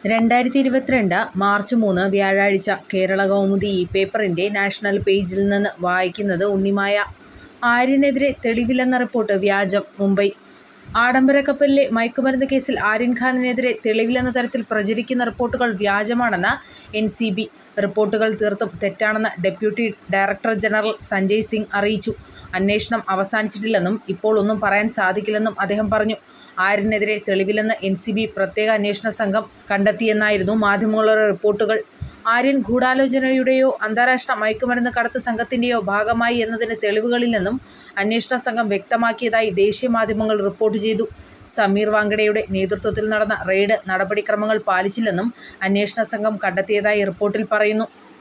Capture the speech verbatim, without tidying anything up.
രണ്ടായിരത്തി ഇരുപത്തിരണ്ട് മാർച്ച് മൂന്ന് വ്യാഴാഴ്ച കേരളകൗമുദി ഈ പേപ്പറിൻ്റെ നാഷണൽ പേജിൽ നിന്ന് വായിക്കുന്നത് ഉണ്ണിമായ. ആര്യനെതിരെ തെളിവില്ലെന്ന റിപ്പോർട്ട് വ്യാജം. മുംബൈ. ആഡംബരക്കപ്പലിലെ മയക്കുമരുന്ന് കേസിൽ ആര്യൻ ഖാനെതിരെ തെളിവില്ലെന്ന തരത്തിൽ പ്രചരിക്കുന്ന റിപ്പോർട്ടുകൾ വ്യാജമാണെന്ന് എൻ സി ബി. റിപ്പോർട്ടുകൾ തീർത്തും തെറ്റാണെന്ന് deputy director general Sanjay Singh അറിയിച്ചു. അന്വേഷണം അവസാനിച്ചിട്ടില്ലെന്നും ഇപ്പോൾ ഒന്നും പറയാൻ സാധിക്കില്ലെന്നും അദ്ദേഹം പറഞ്ഞു. ആര്യനെതിരെ തെളിവില്ലെന്ന് എൻ സി ബി പ്രത്യേക അന്വേഷണ സംഘം കണ്ടെത്തിയെന്നായിരുന്നു മാധ്യമങ്ങളുടെ റിപ്പോർട്ടുകൾ. ആര്യൻ ഗൂഢാലോചനയുടെയോ അന്താരാഷ്ട്ര മയക്കുമരുന്ന് കടത്ത് സംഘത്തിൻ്റെയോ ഭാഗമായി എന്നതിന് തെളിവുകളില്ലെന്നും അന്വേഷണ സംഘം വ്യക്തമാക്കിയതായി ദേശീയ മാധ്യമങ്ങൾ റിപ്പോർട്ട് ചെയ്തു. സമീർ വാങ്കഡയുടെ നേതൃത്വത്തിൽ നടന്ന റെയ്ഡ് നടപടിക്രമങ്ങൾ പാലിച്ചില്ലെന്നും അന്വേഷണ സംഘം കണ്ടെത്തിയതായി റിപ്പോർട്ടിൽ പറയുന്നു.